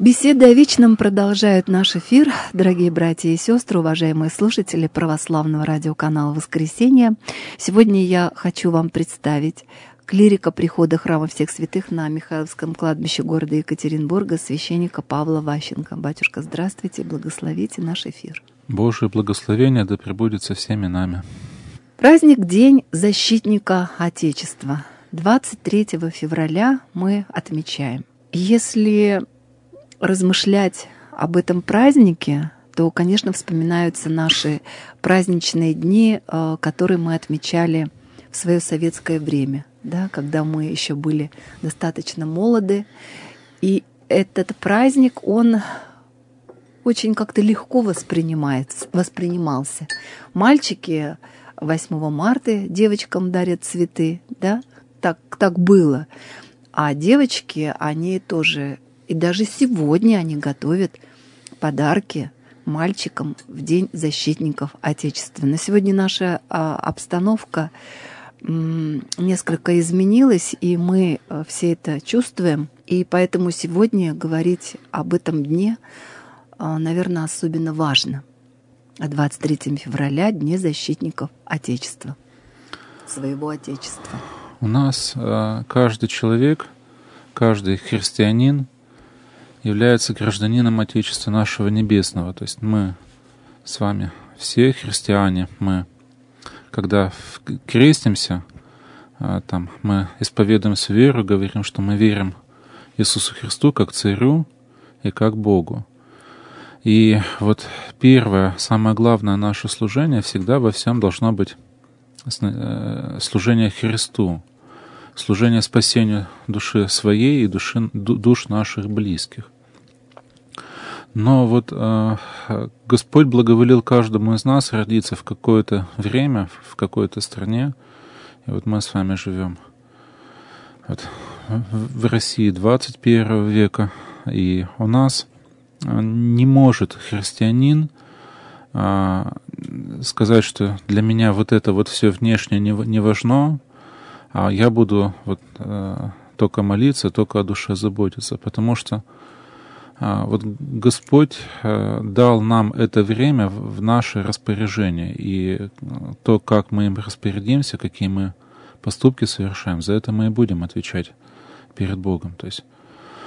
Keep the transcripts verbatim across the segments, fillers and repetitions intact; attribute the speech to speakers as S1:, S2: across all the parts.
S1: Беседы о вечном продолжают наш эфир. Дорогие братья и сестры, уважаемые слушатели православного радиоканала «Воскресенье». Сегодня я хочу вам представить клирика прихода Храма Всех Святых на Михайловском кладбище города Екатеринбурга, священника Павла Ващенко. Батюшка, здравствуйте, благословите наш эфир.
S2: Божие благословение да пребудет со всеми нами.
S1: Праздник День защитника Отечества. двадцать третьего февраля мы отмечаем. Если размышлять об этом празднике, то, конечно, вспоминаются наши праздничные дни, которые мы отмечали в свое советское время, да, когда мы еще были достаточно молоды. И этот праздник, он очень как-то легко воспринимается, воспринимался. Мальчики восьмого марта девочкам дарят цветы, да, так, так было. А девочки, они тоже... И даже сегодня они готовят подарки мальчикам в День защитников Отечества. На сегодня наша а, обстановка м, несколько изменилась, и мы а, все это чувствуем. И поэтому сегодня говорить об этом дне, а, наверное, особенно важно. О двадцать третьего февраля, Дне защитников Отечества, своего Отечества.
S2: У нас а, каждый человек, каждый христианин является гражданином Отечества нашего Небесного. То есть мы с вами все христиане. Мы, когда крестимся, там, мы исповедуем свою веру, говорим, что мы верим Иисусу Христу как Царю и как Богу. И вот первое, самое главное наше служение всегда во всем должно быть служение Христу, служение спасению души своей и души, душ наших близких. Но вот э, Господь благоволил каждому из нас родиться в какое-то время, в какой-то стране. И вот мы с вами живем вот, в России двадцать первого века. И у нас не может христианин э, сказать, что для меня вот это вот все внешнее не, не важно, а я буду вот, э, только молиться, только о душе заботиться. Потому что вот Господь дал нам это время в наше распоряжение, и то, как мы им распорядимся, какие мы поступки совершаем, за это мы и будем отвечать перед Богом. То есть,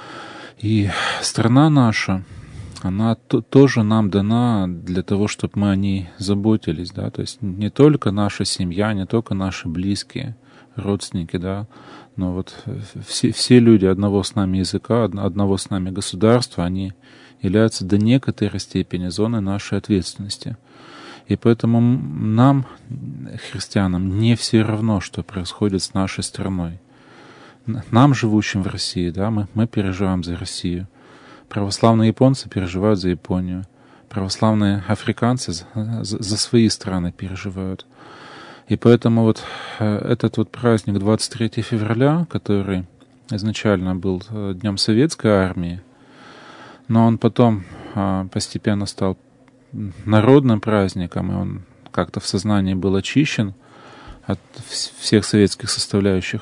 S2: и страна наша, она тоже нам дана для того, чтобы мы о ней заботились, да, то есть не только наша семья, не только наши близкие, родственники, да, но вот все, все люди одного с нами языка, одного с нами государства, они являются до некоторой степени зоной нашей ответственности. И поэтому нам, христианам, не все равно, что происходит с нашей страной. Нам, живущим в России, да, мы, мы переживаем за Россию. Православные японцы переживают за Японию. Православные африканцы за, за, за свои страны переживают. И поэтому вот этот вот праздник двадцать третьего февраля, который изначально был Днем Советской Армии, но он потом постепенно стал народным праздником, и он как-то в сознании был очищен от всех советских составляющих.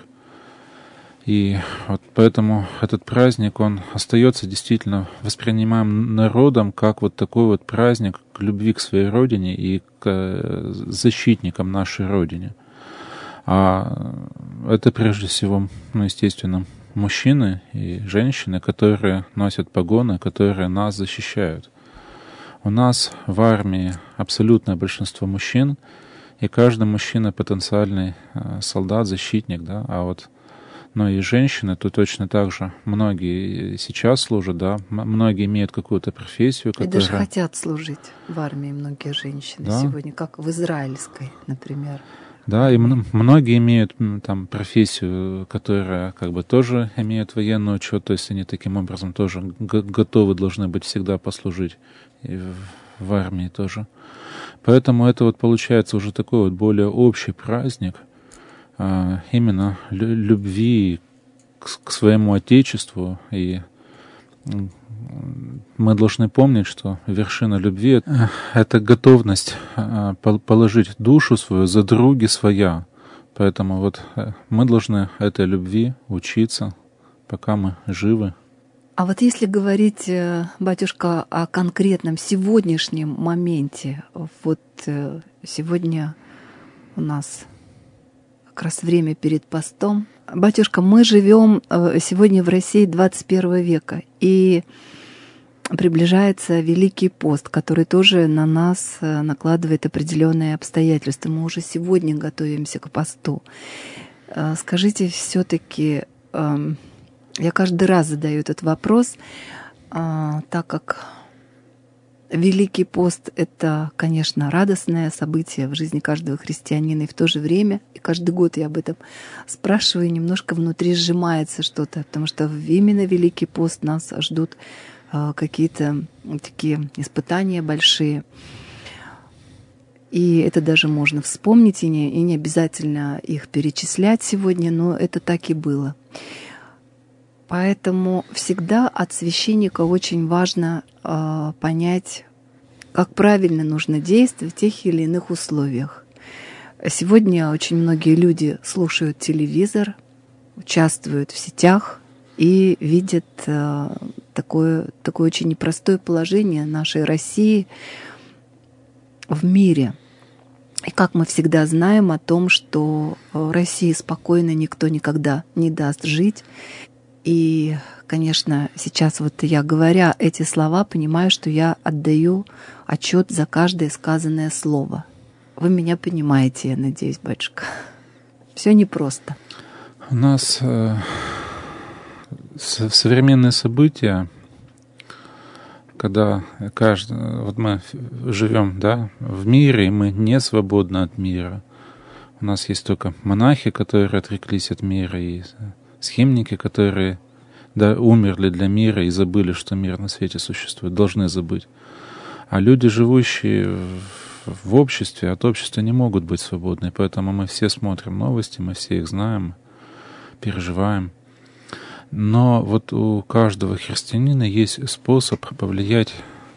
S2: И вот поэтому этот праздник, он остается действительно воспринимаем народом как вот такой вот праздник к любви к своей родине и к защитникам нашей родине. А это прежде всего, ну, естественно, мужчины и женщины, которые носят погоны, которые нас защищают. У нас в армии абсолютное большинство мужчин, и каждый мужчина потенциальный солдат, защитник, да, а вот но и женщины, то точно так же многие сейчас служат, да, многие имеют какую-то профессию,
S1: которая... И даже хотят служить в армии многие женщины, да, сегодня, как в израильской, например.
S2: Да, и многие имеют там профессию, которая как бы тоже имеет военный учет, то есть они таким образом тоже готовы должны быть всегда послужить и в, в армии тоже. Поэтому это вот получается уже такой вот более общий праздник, именно любви к своему Отечеству. И мы должны помнить, что вершина любви — это готовность положить душу свою за други своя. Поэтому вот мы должны этой любви учиться, пока мы живы.
S1: А вот если говорить, батюшка, о конкретном сегодняшнем моменте, вот сегодня у нас как раз время перед постом. Батюшка, мы живем сегодня в России двадцать первого века, и приближается Великий пост, который тоже на нас накладывает определенные обстоятельства. Мы уже сегодня готовимся к посту. Скажите, все-таки, я каждый раз задаю этот вопрос, так как Великий пост — это, конечно, радостное событие в жизни каждого христианина, и в то же время, и каждый год я об этом спрашиваю, и немножко внутри сжимается что-то, потому что именно Великий пост нас ждут какие-то такие испытания большие. И это даже можно вспомнить, и не, и не обязательно их перечислять сегодня, но это так и было. Поэтому всегда от священника очень важно э, понять, как правильно нужно действовать в тех или иных условиях. Сегодня очень многие люди слушают телевизор, участвуют в сетях и видят э, такое, такое очень непростое положение нашей России в мире. И как мы всегда знаем о том, что России спокойно никто никогда не даст жить. И, конечно, сейчас вот я, говоря эти слова, понимаю, что я отдаю отчет за каждое сказанное слово. Вы меня понимаете, я надеюсь, батюшка. Все непросто.
S2: У нас э, современные события, когда каждый, вот мы живем, да, в мире, и мы не свободны от мира. У нас есть только монахи, которые отреклись от мира, и схимники, которые да, умерли для мира и забыли, что мир на свете существует, должны забыть. А люди, живущие в, в обществе, от общества не могут быть свободны. Поэтому мы все смотрим новости, мы все их знаем, переживаем. Но вот у каждого христианина есть способ повлиять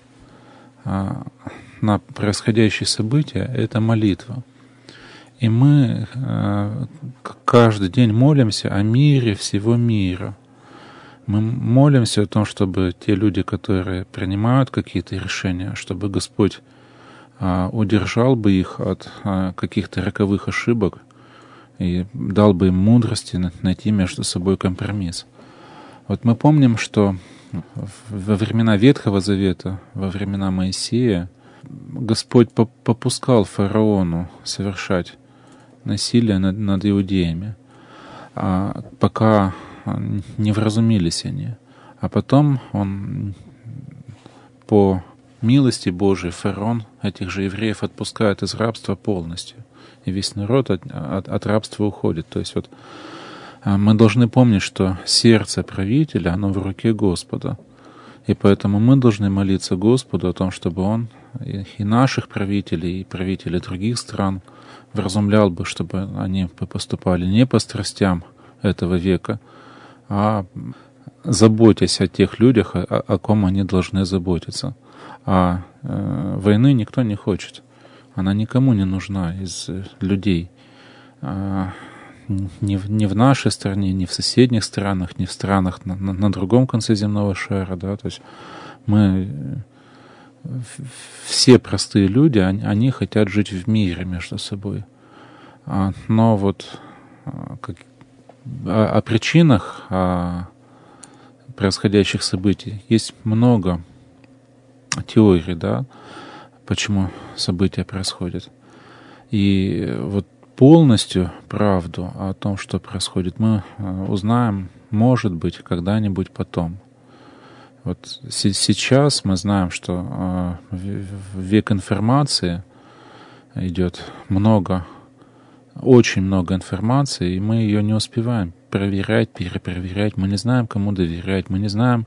S2: а, на происходящие события — это молитва. И мы а, каждый день молимся о мире всего мира. Мы молимся о том, чтобы те люди, которые принимают какие-то решения, чтобы Господь а, удержал бы их от а, каких-то роковых ошибок и дал бы им мудрости найти между собой компромисс. Вот мы помним, что во времена Ветхого Завета, во времена Моисея, Господь попускал фараону совершать насилие над, над иудеями, а пока не вразумились они. А потом он по милости Божией фараон этих же евреев отпускает из рабства полностью. И весь народ от, от, от рабства уходит. То есть вот мы должны помнить, что сердце правителя, оно в руке Господа. И поэтому мы должны молиться Господу о том, чтобы Он и, и наших правителей, и правителей других стран вразумлял бы, чтобы они поступали не по страстям этого века, а заботясь о тех людях, о, о ком они должны заботиться. А э, войны никто не хочет. Она никому не нужна из людей. А, ни, в, ни в нашей стране, ни в соседних странах, ни в странах на, на, на другом конце земного шара. Да? То есть мы, все простые люди, они, они хотят жить в мире между собой. А, но вот как, о, о причинах о происходящих событий есть много теорий, да, почему события происходят. И вот полностью правду о том, что происходит, мы узнаем, может быть, когда-нибудь потом. Вот сейчас мы знаем, что в век информации идет много, очень много информации, и мы ее не успеваем проверять, перепроверять. Мы не знаем, кому доверять, мы не знаем,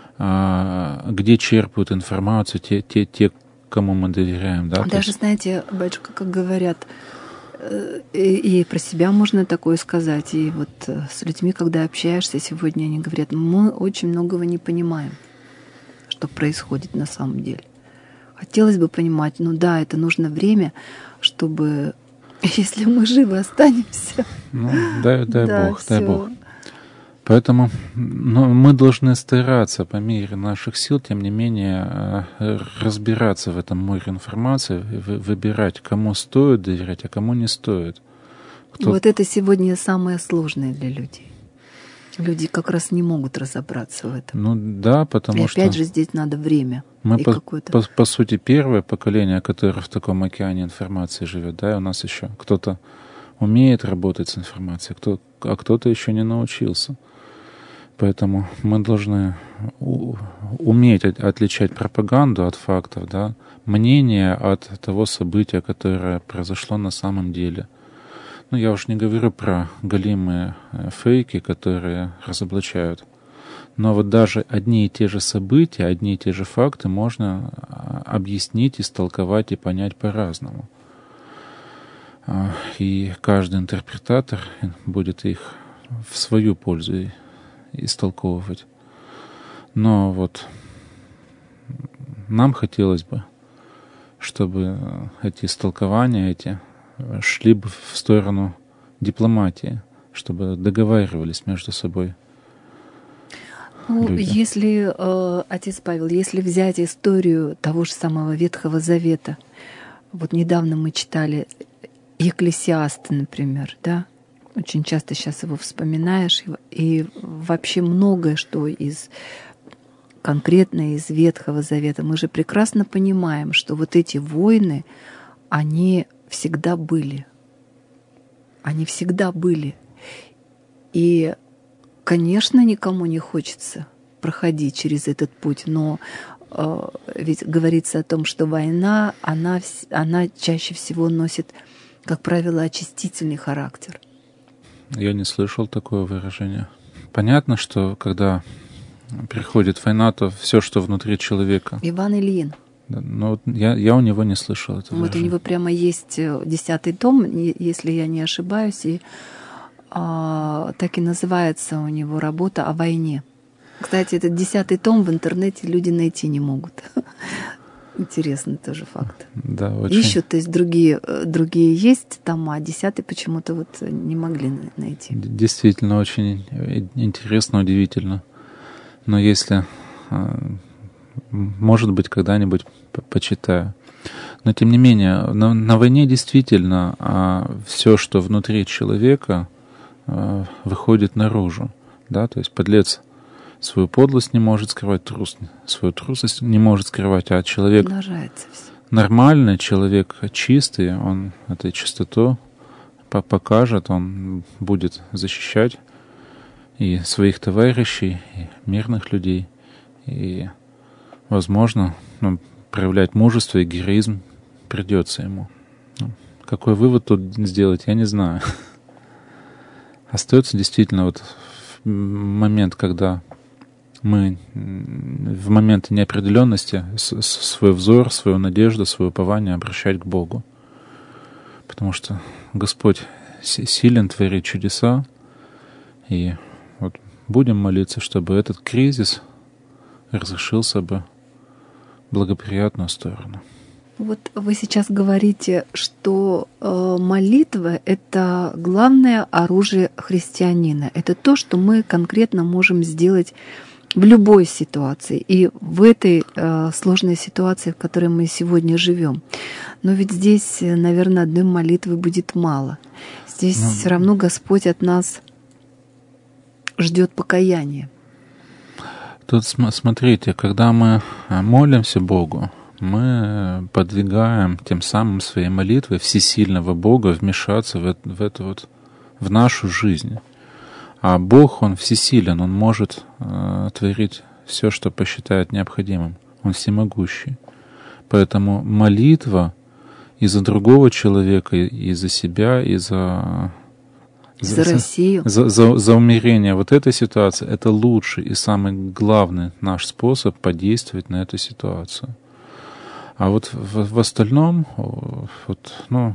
S2: где черпают информацию те, те, те, кому мы доверяем. Да?
S1: Даже, есть... знаете, батюшка, как говорят, и, и про себя можно такое сказать. И вот с людьми, когда общаешься сегодня, они говорят, мы очень многого не понимаем, что происходит на самом деле. Хотелось бы понимать, ну да, это нужно время, чтобы, если мы живы останемся.
S2: Ну, дай, дай
S1: да,
S2: Бог, дай Бог. Поэтому ну, мы должны стараться по мере наших сил, тем не менее, разбираться в этом море информации, выбирать, кому стоит доверять, а кому не стоит. Кто...
S1: Вот это сегодня самое сложное для людей. Люди как раз не могут разобраться в этом.
S2: Ну да, потому
S1: и
S2: что...
S1: И опять же здесь надо время.
S2: Мы, по, по, по сути, первое поколение, которое в таком океане информации живет. Да, и у нас еще кто-то умеет работать с информацией, кто, а кто-то еще не научился. Поэтому мы должны у, уметь от, отличать пропаганду от фактов, да, мнение от того события, которое произошло на самом деле. Ну, я уж не говорю про галимые фейки, которые разоблачают. Но вот даже одни и те же события, одни и те же факты можно объяснить, истолковать и понять по-разному. И каждый интерпретатор будет их в свою пользу истолковывать. Но вот нам хотелось бы, чтобы эти истолкования, эти шли бы в сторону дипломатии, чтобы договаривались между собой.
S1: Ну,
S2: люди.
S1: Если, э, отец Павел, если взять историю того же самого Ветхого Завета, вот недавно мы читали Екклесиаста, например, да, очень часто сейчас его вспоминаешь, и вообще многое, что из конкретно из Ветхого Завета, мы же прекрасно понимаем, что вот эти войны, они всегда были. Они всегда были. И, конечно, никому не хочется проходить через этот путь, но э, ведь говорится о том, что война, она, она чаще всего носит, как правило, очистительный характер.
S2: Я не слышал такое выражение. Понятно, что когда приходит война, то все, что внутри человека...
S1: Иван Ильин.
S2: Да, но я, я у него не слышал этого.
S1: Вот у него прямо есть десятый том, если я не ошибаюсь, и а, так и называется у него работа о войне. Кстати, этот десятый том в интернете люди найти не могут. Интересный тоже факт.
S2: Да, очень.
S1: Ищут, то есть другие, другие есть тома, а десятый почему-то вот не могли найти.
S2: Действительно, очень интересно, удивительно. Но если... Может быть, когда-нибудь почитаю. Но, тем не менее, на, на войне действительно а, все, что внутри человека, а, выходит наружу. Да? То есть подлец свою подлость не может скрывать, трус свою трусость не может скрывать, а человек нормальный, человек чистый, он этой чистоту покажет, он будет защищать и своих товарищей, и мирных людей, и возможно, ну, проявлять мужество и героизм придется ему. Ну, какой вывод тут сделать, я не знаю. Остается действительно вот момент, когда мы в моменты неопределенности свой взор, свою надежду, свое упование обращать к Богу. Потому что Господь силен творить чудеса, и вот будем молиться, чтобы этот кризис разрешился бы в благоприятную сторону.
S1: Вот вы сейчас говорите, что э, молитва — это главное оружие христианина. Это то, что мы конкретно можем сделать в любой ситуации. И в этой э, сложной ситуации, в которой мы сегодня живем. Но ведь здесь, наверное, одной молитвы будет мало. Здесь ну, все равно Господь от нас ждет покаяния.
S2: Тут смотрите, когда мы молимся Богу, мы подвигаем тем самым своей молитвой всесильного Бога вмешаться в это, в это вот, в нашу жизнь. А Бог, Он всесилен, Он может э, творить все, что посчитает необходимым. Он всемогущий. Поэтому молитва и за другого человека, и за себя, и за...
S1: За, за Россию.
S2: За, за, за умерение вот этой ситуации — это лучший и самый главный наш способ подействовать на эту ситуацию. А вот в, в остальном, вот, ну,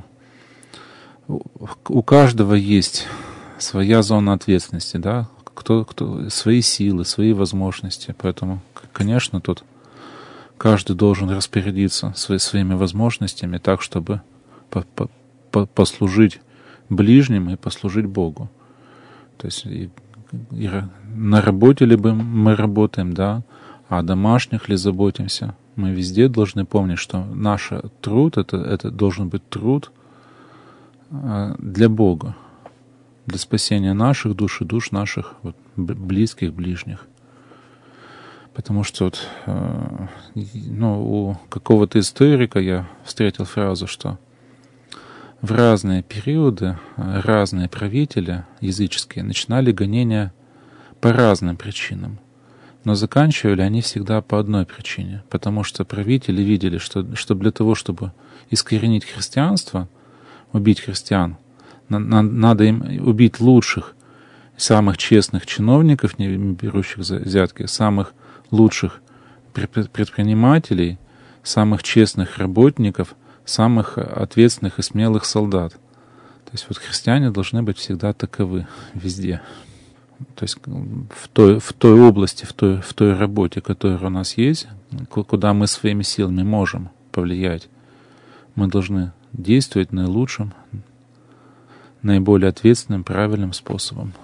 S2: у каждого есть своя зона ответственности, да, кто, кто, свои силы, свои возможности. Поэтому, конечно, тут каждый должен распорядиться свои, своими возможностями так, чтобы по, по, послужить ближним и послужить Богу. То есть, и, на работе ли мы работаем, да, о домашних ли заботимся. Мы везде должны помнить, что наш труд это, это должен быть труд для Бога, для спасения наших душ и душ наших вот, близких, ближних. Потому что вот, ну, у какого-то историка я встретил фразу, что в разные периоды разные правители языческие начинали гонения по разным причинам. Но заканчивали они всегда по одной причине. Потому что правители видели, что, что для того, чтобы искоренить христианство, убить христиан, на, на, надо им убить лучших, самых честных чиновников, не берущих взятки, самых лучших предпринимателей, самых честных работников, самых ответственных и смелых солдат. То есть вот христиане должны быть всегда таковы везде. То есть в той, в той области, в той, в той работе, которая у нас есть, куда мы своими силами можем повлиять, мы должны действовать наилучшим, наиболее ответственным, правильным способом.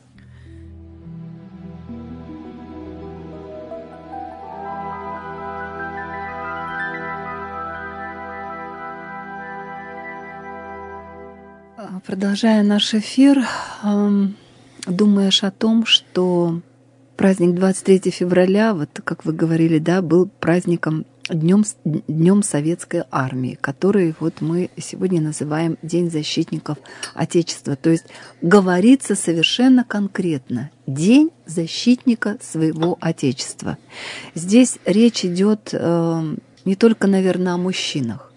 S1: Продолжая наш эфир, думаешь о том, что праздник двадцать третьего февраля, вот как вы говорили, да, был праздником Днем, Днем Советской Армии, который вот мы сегодня называем День защитников Отечества. То есть говорится совершенно конкретно День защитника своего Отечества. Здесь речь идет э, не только, наверное, о мужчинах,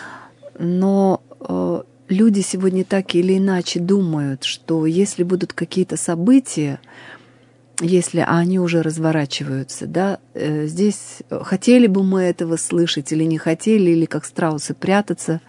S1: но э, люди сегодня так или иначе думают, что если будут какие-то события, если они уже разворачиваются, да, здесь хотели бы мы этого слышать или не хотели, или как страусы прятаться,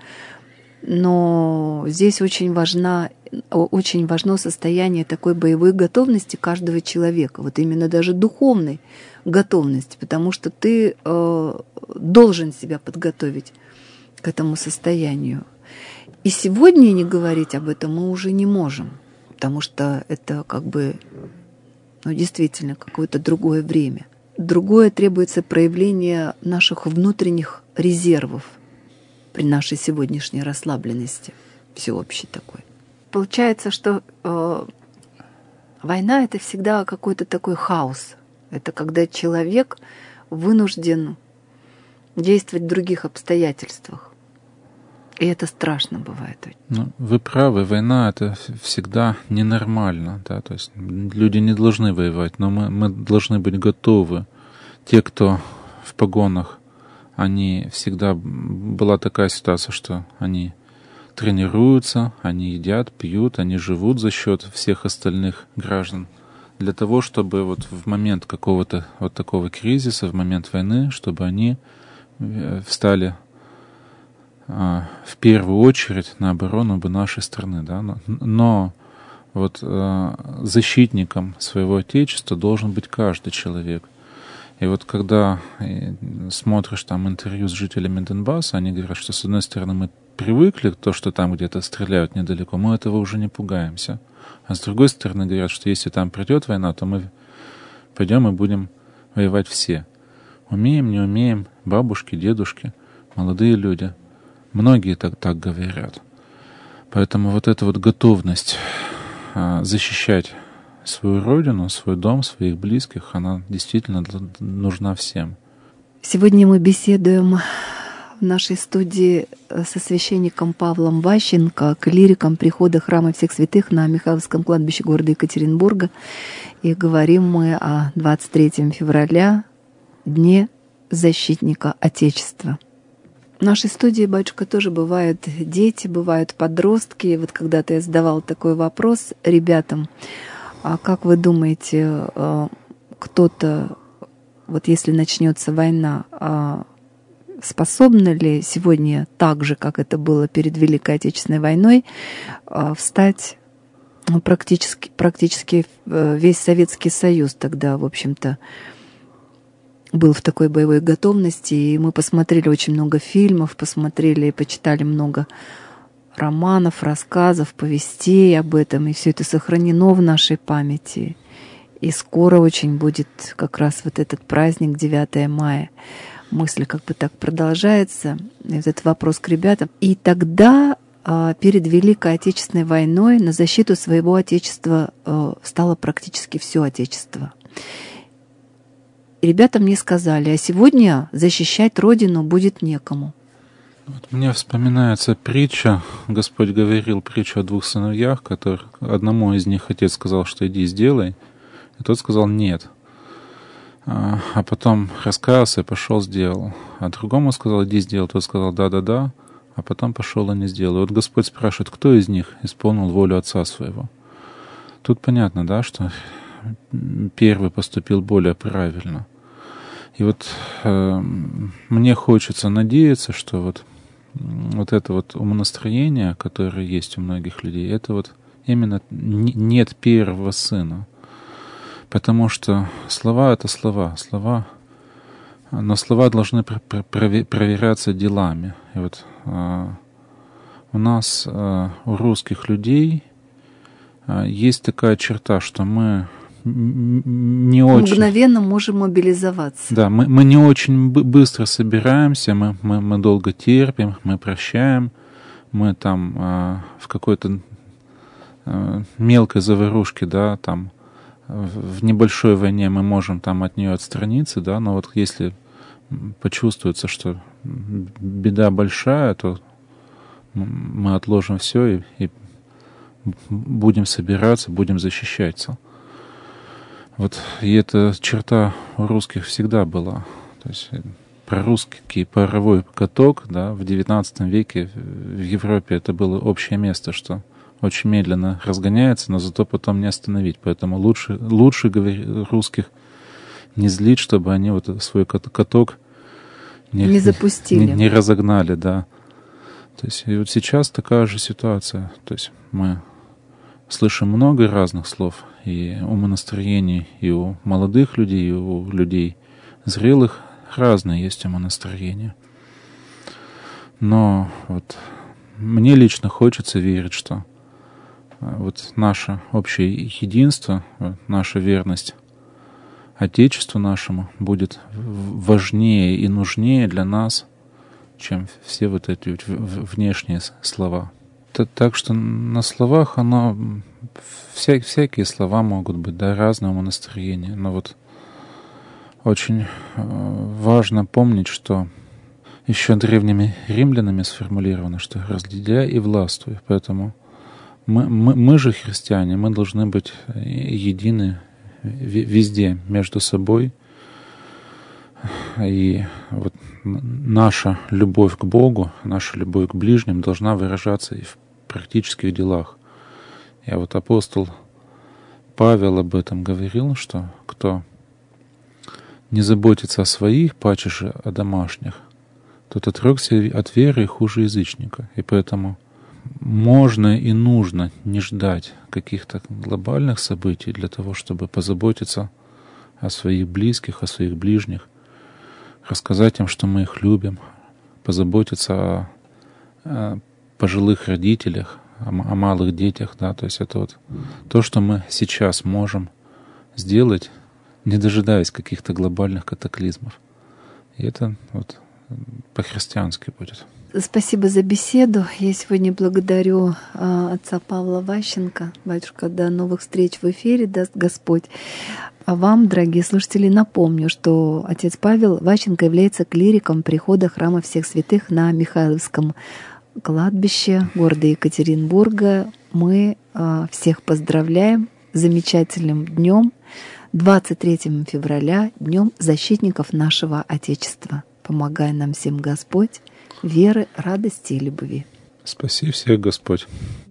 S1: но здесь очень важна, очень важно состояние такой боевой готовности каждого человека, вот именно даже духовной готовности, потому что ты э, должен себя подготовить к этому состоянию. И сегодня не говорить об этом мы уже не можем, потому что это как бы, ну, действительно, какое-то другое время. Другое требуется проявление наших внутренних резервов при нашей сегодняшней расслабленности, всеобщей такой. Получается, что э, война — это всегда какой-то такой хаос. Это когда человек вынужден действовать в других обстоятельствах. И это страшно бывает.
S2: Ну, вы правы, война — это всегда ненормально. Да? То есть люди не должны воевать, но мы, мы должны быть готовы. Те, кто в погонах, они всегда... Была такая ситуация, что они тренируются, они едят, пьют, они живут за счет всех остальных граждан. Для того, чтобы вот в момент какого-то вот такого кризиса, в момент войны, чтобы они встали в первую очередь на оборону бы нашей страны, да, но, но вот э, защитником своего отечества должен быть каждый человек. И вот когда смотришь там интервью с жителями Донбасса, они говорят, что с одной стороны мы привыкли к тому, что там где-то стреляют недалеко, мы этого уже не пугаемся, а с другой стороны говорят, что если там придет война, то мы пойдем и будем воевать все. Умеем, не умеем, бабушки, дедушки, молодые люди. Многие так, так говорят. Поэтому вот эта вот готовность а, защищать свою родину, свой дом, своих близких, она действительно нужна всем.
S1: Сегодня мы беседуем в нашей студии со священником Павлом Ващенко, клириком прихода Храма Всех Святых на Михайловском кладбище города Екатеринбурга. И говорим мы о двадцать третьего февраля, Дне защитника Отечества. В нашей студии, батюшка, тоже бывают дети, бывают подростки. И вот когда-то я задавала такой вопрос ребятам: а как вы думаете, кто-то, вот если начнется война, способна ли сегодня, так же, как это было перед Великой Отечественной войной, встать, ну, практически, практически весь Советский Союз тогда, в общем-то, был в такой боевой готовности, и мы посмотрели очень много фильмов, посмотрели и почитали много романов, рассказов, повестей об этом, и все это сохранено в нашей памяти. И скоро очень будет как раз вот этот праздник девятое мая. Мысль как бы так продолжается, и вот этот вопрос к ребятам. И тогда перед Великой Отечественной войной на защиту своего Отечества стало практически все Отечество. И ребята мне сказали, а сегодня защищать Родину будет некому.
S2: Вот мне вспоминается притча, Господь говорил притчу о двух сыновьях, которых одному из них отец сказал, что иди сделай, и тот сказал нет. А, а потом раскаялся и пошел сделал. А другому сказал, иди сделай, тот сказал да-да-да, а потом пошел и не сделал. И вот Господь спрашивает, кто из них исполнил волю отца своего? Тут понятно, да, что первый поступил более правильно. И вот э, мне хочется надеяться, что вот, вот это вот умонастроение, которое есть у многих людей, это вот именно нет первого сына. Потому что слова — это слова, слова, но слова должны проверяться делами. И вот э, у нас, э, у русских людей, э, есть такая черта, что мы не очень...
S1: Мгновенно можем мобилизоваться.
S2: Да, мы, мы не очень быстро собираемся, мы, мы, мы долго терпим, мы прощаем, мы там э, в какой-то э, мелкой заварушке, да, там в небольшой войне мы можем там от нее отстраниться, да, но вот если почувствуется, что беда большая, то мы отложим все и, и будем собираться, будем защищаться. Вот, и эта черта у русских всегда была. То есть прорусский паровой каток, да, в девятнадцатом веке в Европе это было общее место, что очень медленно разгоняется, но зато потом не остановить. Поэтому лучше, лучше говорить, русских не злить, чтобы они вот свой каток не,
S1: не запустили,
S2: не, не разогнали, да. То есть и вот сейчас такая же ситуация. То есть мы слышим много разных слов и умонастроений, и у молодых людей, и у людей зрелых разные есть умонастроения. Но вот мне лично хочется верить, что вот наше общее единство, наша верность Отечеству нашему будет важнее и нужнее для нас, чем все вот эти внешние слова. Так что на словах оно... Вся, всякие слова могут быть, да, разного настроения. Но вот очень важно помнить, что еще древними римлянами сформулировано, что разделяй и властвуй. Поэтому мы, мы, мы же, христиане, мы должны быть едины везде между собой. И вот наша любовь к Богу, наша любовь к ближним должна выражаться и в практических делах. И вот апостол Павел об этом говорил, что кто не заботится о своих, паче же о домашних, тот отрекся от веры и хуже язычника. И поэтому можно и нужно не ждать каких-то глобальных событий для того, чтобы позаботиться о своих близких, о своих ближних, рассказать им, что мы их любим, позаботиться о, о пожилых родителях, о, о малых детях, да, то есть это вот то, что мы сейчас можем сделать, не дожидаясь каких-то глобальных катаклизмов. И это вот по-христиански будет.
S1: Спасибо за беседу. Я сегодня благодарю а, отца Павла Ващенко. Батюшка, до новых встреч в эфире, даст Господь. А вам, дорогие слушатели, напомню, что отец Павел Ващенко является клириком прихода Храма Всех Святых на Михайловском кладбище города Екатеринбурга. Мы а, всех поздравляем с замечательным днем, двадцать третьего февраля, Днем защитников нашего Отечества. Помогай нам всем Господь, веры, радости и любви.
S2: Спаси всех Господь.